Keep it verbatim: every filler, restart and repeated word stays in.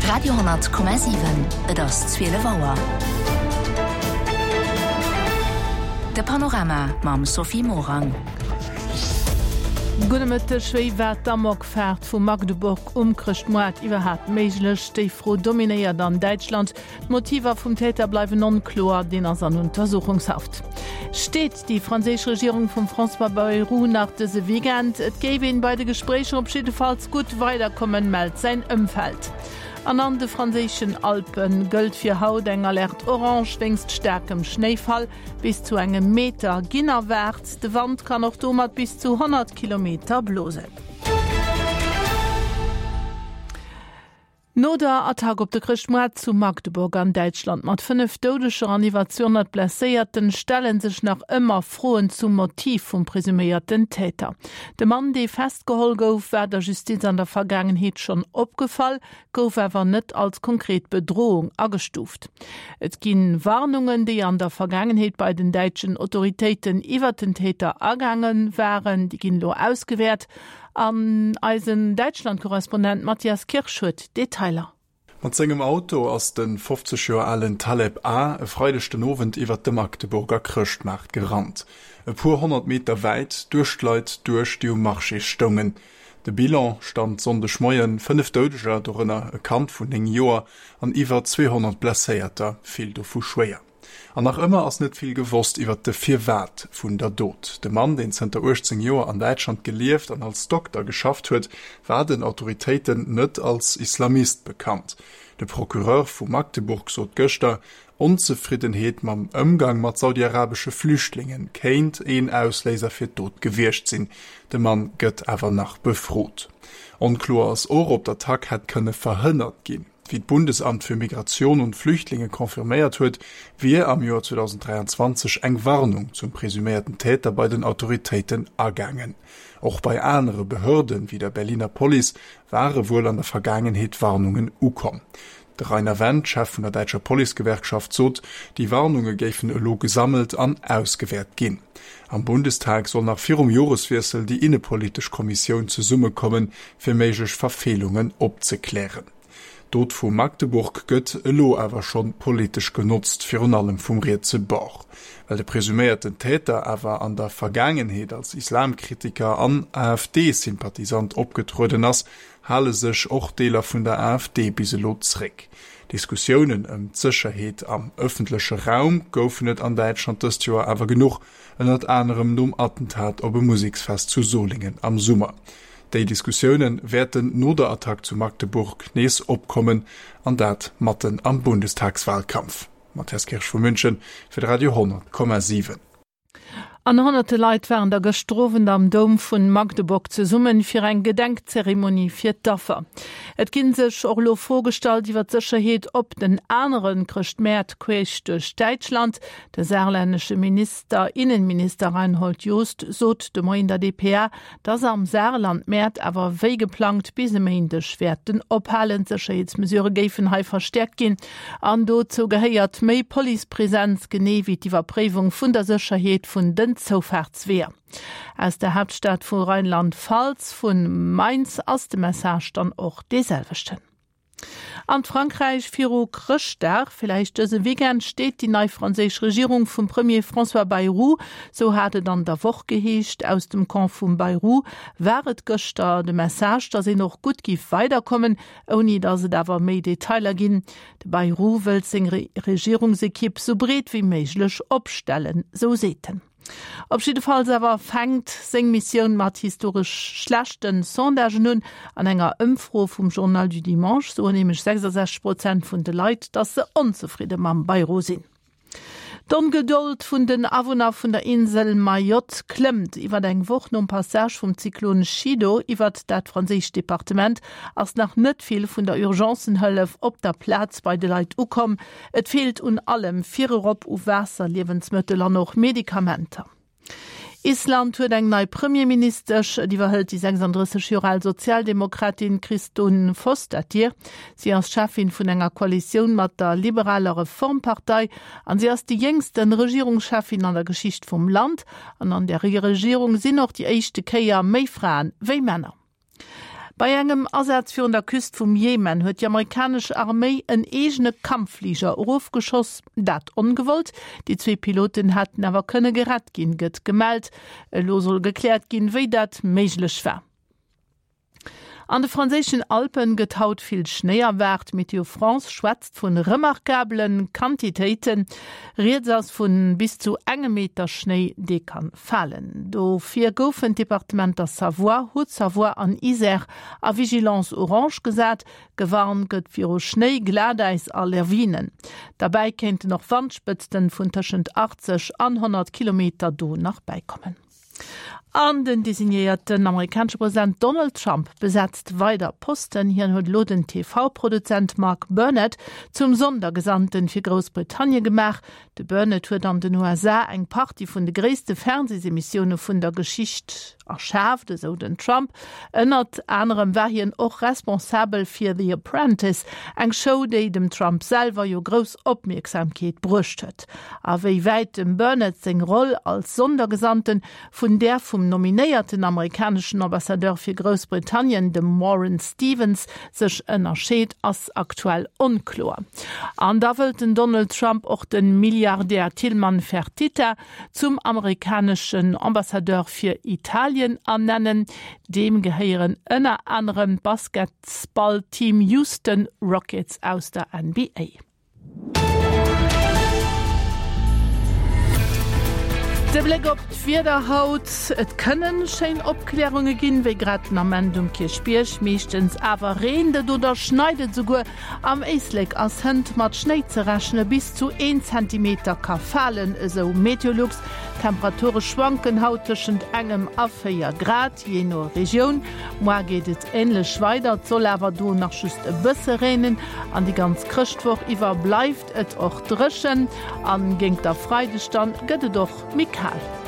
Radio hundert Komma sieben, das zwölf Uhr. De Panorama mam Sophie Morang. Gunnemmete Schweiwert Damokfährt vu Magdeburg umkricht Moat iwwer hat méiglech déi froh dominéiert an Deutschland. Motiver vum Täter bleiwen non-klor, den ass an Untersuchungshaft. Steht die franzésche Regierung vum François Bayrou nach dese Weekend, et géwe en bei de Gespräche op schidefalls gut weiterkommen, meldt sein Ëmfeld. An an de franzéschen Alpen gëlt fir Haut eng Alert Orange wéngst stärkem Schneefall bis zu engem Meter ginnerwärts. De Wand kann noch domat bis zu hundert Kilometer blose. No der Attack op de Christmoat zu Magdeburg an Deutschland mat fünf dodescher Anniversionen placéierten stellen sich nach immer frohen zum Motiv vum presumierten Täter. De Mann, de festgehol gouf, wär der Justiz an der Vergangenheit schon opgefallen, gouf awer net als konkret Bedrohung agestuft. Et ginn Warnungen, die an der Vergangenheit bei den deutschen Autoritäten iwwer den Täter ergangen wären, die ginn lo ausgewehrt. An eisen Deutschland-Korrespondent Matthias Kirchschut, Detailer. Mat segem Auto ass den fünfzig Joer alten Taleb A e freidechten Novent iwwer de Magdeburger Krchtmacht gerannt. E pur hundert Meter weit durchgleit durch die Marché-Stungen. De Bilan stand sondech Moien fünf Dödeger dorënner e Kant vun eng Joer an iwwer zweihundert Blesséierter fiel do vu schwéier. An nach immer ass net viel gewusst iwwer de vier Wert vun der Dod. De Mann, den zenter achtzehn Joer an Deutschland gelieft an als Doktor geschafft huet, war den Autoritäten net als Islamist bekannt. De Prokureur vu Magdeburg sot Göster, Unzufriedenheet mam Ömgang mat saudi-arabische Flüchtlingen kéint een Ausleser fir Tod gewircht sinn. De Mann gëtt awer nach befrot. Onklar ass or op der Tag het könne verhindert gin. Wie d Bundesamt für Migration und Flüchtlinge konfirmiert huet, wie am Jahr zweitausenddreiundzwanzig eng Warnung zum presumierten Täter bei den Autoritäten ergangen. Auch bei andere Behörden wie der Berliner Police waren wohl an der Vergangenheit Warnungen ukom. Der Rainer Wendt, Chef von der Deutscher Police-Gewerkschaft, sot, die Warnungen gäfen lo gesammelt an ausgewehrt gin. Am Bundestag soll nach vierem Jahreswechsel die Innenpolitische Kommission zu Summe kommen, für mögliche Verfehlungen abzuklären. Dort vu Magdeburg gëtt lo awer schon politisch genutzt fir an allem vum Rätselbauch. Weil de presumierten Täter awer an der Vergangenheit als Islamkritiker an AfD-Sympathisant opgetruden ass, halle sech och Deler vun der AfD biselo zrick. Diskussionen um Sicherheit am öffentlichen Raum goufen net an Deutschland das Jahr awer genug en at anderem num Attentat op e Musiksfest zu Solingen am Sommer. Die Diskussionen werden no der Attack zu Magdeburg nees opkommen, an dat matten am Bundestagswahlkampf. Matthias Kirsch von München für Radio hundert Komma sieben. An hunderte Leiit wären der gestrowen am Dom vun Magdeburg ze summen fir eng Gedenkzeremonie fir d'Daffer. Et ginn sech orlo vorstalt iwwer Sicherheet op den anderen Christmäert queech durch Deutschland. Der saarländische Minister Innenminister Reinhold Jost sot de Moin der D P R, dats er am Saarland Mäert awer wéi geplant bis meindech werden ophalen Sicherheetsmesure géiffen hei verstärkt gin. An dozo gehéiert méi Polizeipräsenz genewit die Verprüfung vun der Sicherheet vun den Zofahrtswehr. Aus der Hauptstadt von Rheinland-Pfalz von Mainz aus dem Message dann auch dieselbesten. An Frankreich Firo Christach, vielleicht diese Weekend steht die neue französische Regierung vom Premier François Bayrou, so hatte dann der Woche geheischt aus dem Camp von Bayrou, wäret gestern de Message, dass sie noch gut gif weiterkommen, ohne dass sie da mehr Detailer gehen. Der Bayrou will seine Regierungsequipe so breit wie möglich abstellen, so sehten. Op Schidefall sewer fängt seng Mission mat historisch schlechten Sondage nun an enger Ëmfro vum Journal du Dimanche, so nämlich sechsundsechzig Prozent vun de Leiit, dat se unzufrieden mam Bayrou sinn. D'Ongeduld vun den Awohner vun der Insel Mayotte klemmt iwwer eng Woch um Passage vum Zyklon Chido iwwer dat franzésich Departement ass nach net viel vun der Urgenzenhëllef op der Platz bei de Leiit ukom. Et fehlt un allem vier op u Wässer, Lebensmittel noch Medikamenter. Island huet eng nei Premierministersch, die verhëlt die sechsunddreißig Jahre alt Sozialdemokratin Christine Fostatir. Sie als Chefin vun enger Koalition mat der liberale Reformpartei, an sie as die jüngsten Regierungschefin an der Geschicht vom Land, an an der Regierung sind noch die echte Keier méi Frauen wéi Männer. Bei engem Ersatz für der Küste vom Jemen huet die amerikanische Armee en egene Kampfflieger aufgeschoss, dat ungewollt. Die zwei Piloten hatten aber könne gerat gin gëtt gemeldt, lo soll geklärt gin, wie dat méiglech war. An de franzesischen Alpen getaut viel Schneeerwert. Meteo France schwätzt vun remarkablen Quantitäten, redet aus vun bis zu engem Meter Schnee, de kann fallen. Do vier goufen Departementer Savoie, Haute-Savoie an Isère a Vigilance Orange gesat, gewarnt gëtt vir Schnee, Gladeis a Lawinen. Dabei kennte noch Wandspitzen vun tausend achtzig an hundert Kilometer do nach beikommen. An den designierten amerikanischen Präsident Donald Trump besetzt weiter Posten. Hier hat Loden T V-Produzent Mark Burnett zum Sondergesandten für Großbritannien gemacht. De Burnett hat an den U S A eng Party von der größten Fernsehsemissionen von der Geschichte erschafft, so den Trump. Unter anderem war hier auch responsabel für The Apprentice, eng Show, die dem Trump selber jo groß Aufmerksamkeit brüscht hat. Aber wie weit dem Burnett seine Rolle als Sondergesandten von der vom nominierten amerikanischen Ambassadeur für Großbritannien, dem Warren Stevens, sich unterschied als aktuell unklar. Und da wollte Donald Trump auch den Milliardär Tilman Fertitta zum amerikanischen Ambassadeur für Italien annennen. Dem gehören unter anderem Basketballteam Houston Rockets aus der N B A. De Blick op d'Wiederhaut, et kënnen schein Opklärunge ginn, wéi grad am Endum Kirchbierch meeschtens awer reendet oder schneidet sogur am Eisleg ass Hënd mat Schnee ze rechne bis zu een Zentimeter ka fallen, eso Meteorlux. Temperature schwanken hautechend engem a vier Grad je no Region. Moi geht et ähnlich weiter, zoll awer do nach just e bësse rennen. An die ganz Christwoch iwwer bleifft et och dreschen. An géng der Freidestand gëtt doch Mikal.